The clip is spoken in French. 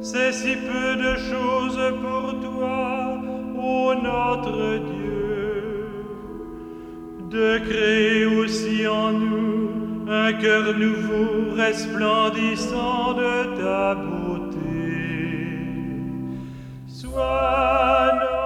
C'est si peu de choses pour toi, ô notre Dieu, de créer aussi en nous un cœur nouveau resplendissant de ta beauté. Sois